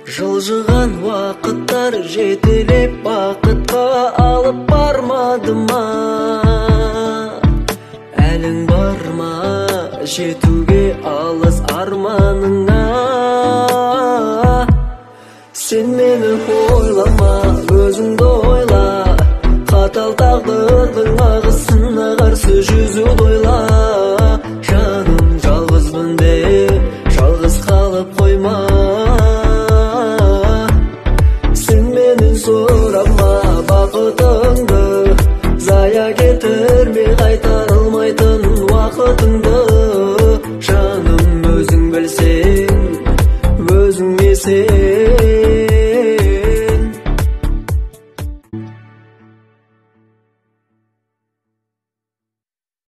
Жылжыған уақыттар жетелеп бақытқа алып бармады ма? Әлің бар ма жетуге алыс арманыңа? Сен мені ойлама, өзіңді ойла, қатал тағдырдың ағысына қарсы жүзуді ойла. Жаным, жалғызбын деп жалғыз қалып қойма. Сен менен сұрама бақытыңды, зая кетірме қайтарылмайтын уақытыңды.